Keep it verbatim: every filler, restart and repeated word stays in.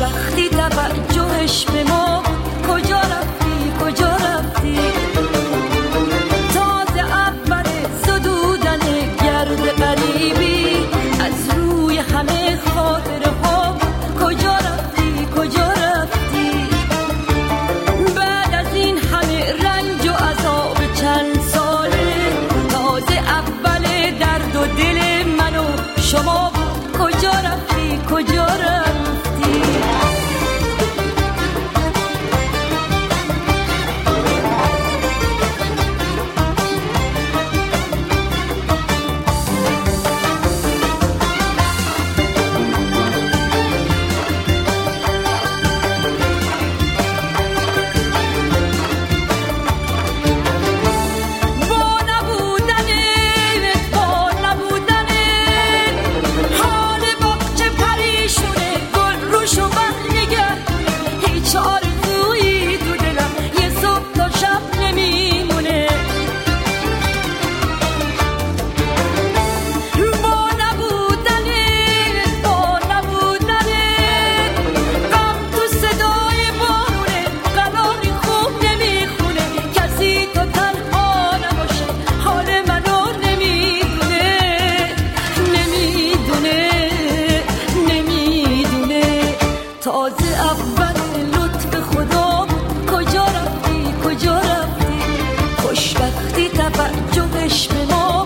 خوشبختی توجهش به ما، کجا رفتی کجا رفتی؟ تازه اول زدودن گرد غریبی از روی همه خاطره ها، کجا رفتی کجا رفتی؟ بعد از این همه رنج و عذاب چند ساله، تازه اول درد و دل من و شما، کجا رفتی کجا رفتی؟ تازه اول لطف خدا، کجا رفتی کجا رفتی؟ خوشبختی توجهش به ما،